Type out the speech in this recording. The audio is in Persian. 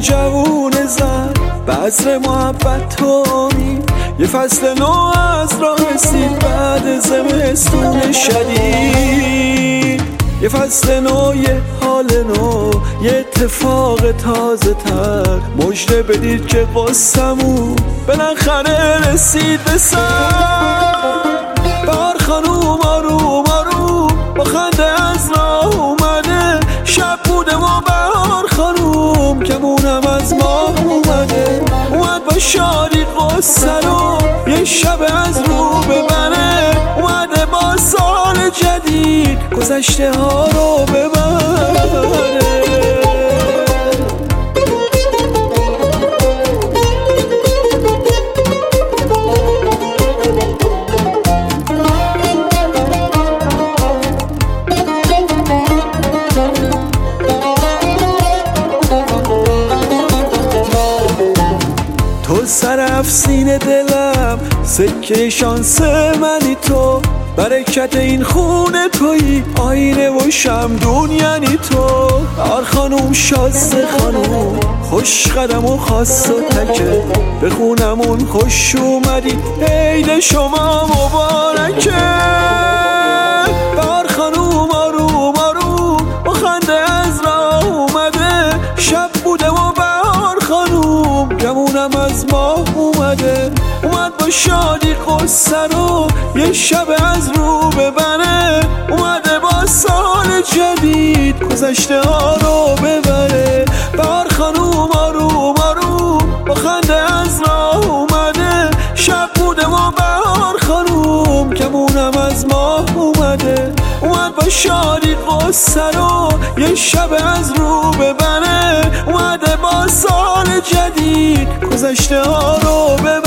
جوون زن بذر محبت تو امید، یه فصل نو از راه رسید بعد زمستون شدید. یه فصل نو، یه حال نو، یه اتفاق تازه تر، مژده بدید که قصه‌مون بالاخره رسید به سر. بهار خانوم آروم آروم با خنده از راه اومده، شب بوده و بهار خانوم کمونم از ماه اومده. اومد با شادی قصه رو یه شب از رو ببره، اومده با سال جدید گذشته ها رو ببره. تو سرف سینه دلم، سکه شانس منی تو، برکت این خونه تویی، آینه و شمدون یعنی تو. بهار خانوم شازده خانوم خوش قدم و خاص و تکه، به خونمون خوش اومدی عید شما مبارکه. بهار خانوم آروم آروم با خنده از راه اومده، شب بوده و بهار خانوم گمونم از ماه اومده. اومد با شادی قصه رو یه شب از رو ببره، اومده با سال جدید گذشته ها رو ببره. بهار خانوم آروم آروم با خنده از راه اومده، شب بوده و بهار خانوم کمونم از ماه اومده. اومد با شادی قصه رو یه شب از رو ببره، اومده با سال جدید گذشته ها رو ببره.